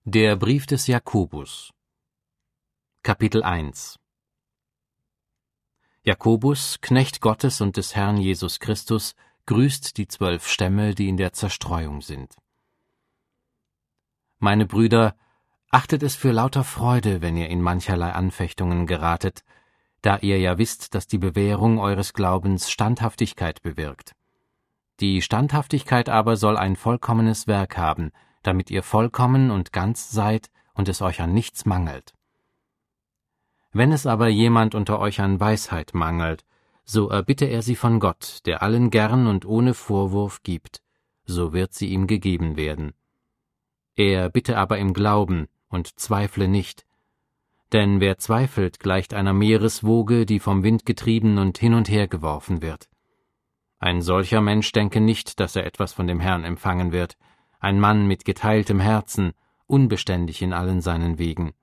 Der Brief des Jakobus. Kapitel 1. Jakobus, Knecht Gottes und des Herrn Jesus Christus, grüßt die 12 Stämme, die in der Zerstreuung sind. Meine Brüder, achtet es für lauter Freude, wenn ihr in mancherlei Anfechtungen geratet, da ihr ja wisst, dass die Bewährung eures Glaubens Standhaftigkeit bewirkt. Die Standhaftigkeit aber soll ein vollkommenes Werk haben, damit ihr vollkommen und ganz seid und es euch an nichts mangelt. Wenn es aber jemand unter euch an Weisheit mangelt, so erbitte er sie von Gott, der allen gern und ohne Vorwurf gibt, so wird sie ihm gegeben werden. Er bitte aber im Glauben und zweifle nicht, denn wer zweifelt, gleicht einer Meereswoge, die vom Wind getrieben und hin geworfen wird. Ein solcher Mensch denke nicht, dass er etwas von dem Herrn empfangen wird, ein Mann mit geteiltem Herzen, unbeständig in allen seinen Wegen.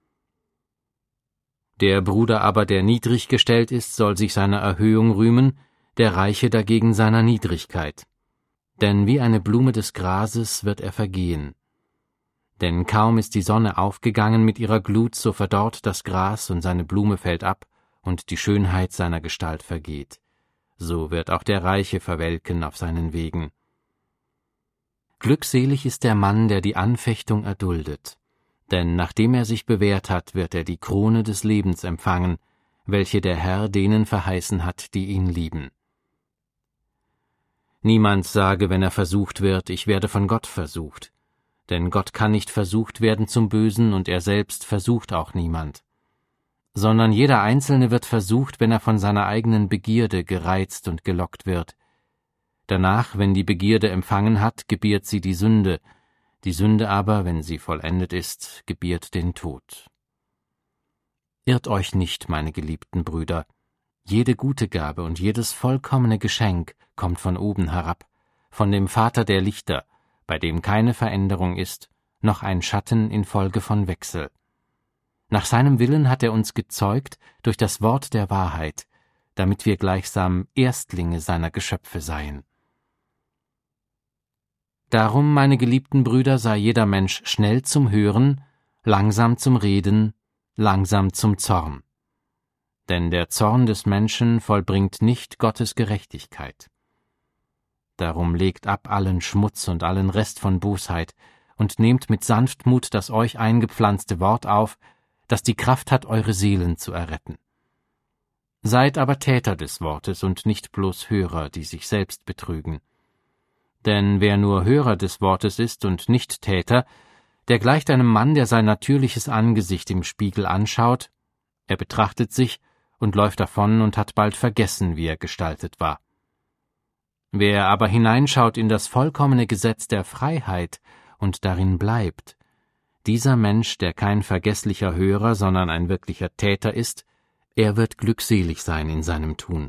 Der Bruder aber, der niedrig gestellt ist, soll sich seiner Erhöhung rühmen, der Reiche dagegen seiner Niedrigkeit. Denn wie eine Blume des Grases wird er vergehen. Denn kaum ist die Sonne aufgegangen mit ihrer Glut, so verdorrt das Gras und seine Blume fällt ab und die Schönheit seiner Gestalt vergeht. So wird auch der Reiche verwelken auf seinen Wegen. Glückselig ist der Mann, der die Anfechtung erduldet, denn nachdem er sich bewährt hat, wird er die Krone des Lebens empfangen, welche der Herr denen verheißen hat, die ihn lieben. Niemand sage, wenn er versucht wird, ich werde von Gott versucht, denn Gott kann nicht versucht werden zum Bösen und er selbst versucht auch niemand. Sondern jeder Einzelne wird versucht, wenn er von seiner eigenen Begierde gereizt und gelockt wird. Danach, wenn die Begierde empfangen hat, gebiert sie die Sünde aber, wenn sie vollendet ist, gebiert den Tod. Irrt euch nicht, meine geliebten Brüder, jede gute Gabe und jedes vollkommene Geschenk kommt von oben herab, von dem Vater der Lichter, bei dem keine Veränderung ist, noch ein Schatten infolge von Wechsel. Nach seinem Willen hat er uns gezeugt durch das Wort der Wahrheit, damit wir gleichsam Erstlinge seiner Geschöpfe seien. Darum, meine geliebten Brüder, sei jeder Mensch schnell zum Hören, langsam zum Reden, langsam zum Zorn. Denn der Zorn des Menschen vollbringt nicht Gottes Gerechtigkeit. Darum legt ab allen Schmutz und allen Rest von Bosheit und nehmt mit Sanftmut das euch eingepflanzte Wort auf, das die Kraft hat, eure Seelen zu erretten. Seid aber Täter des Wortes und nicht bloß Hörer, die sich selbst betrügen. Denn wer nur Hörer des Wortes ist und nicht Täter, der gleicht einem Mann, der sein natürliches Angesicht im Spiegel anschaut, er betrachtet sich und läuft davon und hat bald vergessen, wie er gestaltet war. Wer aber hineinschaut in das vollkommene Gesetz der Freiheit und darin bleibt, dieser Mensch, der kein vergesslicher Hörer, sondern ein wirklicher Täter ist, er wird glückselig sein in seinem Tun.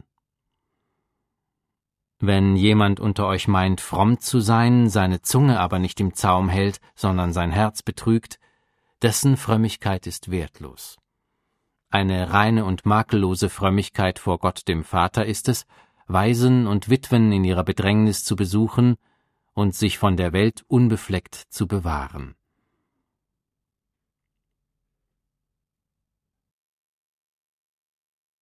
Wenn jemand unter euch meint, fromm zu sein, seine Zunge aber nicht im Zaum hält, sondern sein Herz betrügt, dessen Frömmigkeit ist wertlos. Eine reine und makellose Frömmigkeit vor Gott dem Vater ist es, Waisen und Witwen in ihrer Bedrängnis zu besuchen und sich von der Welt unbefleckt zu bewahren.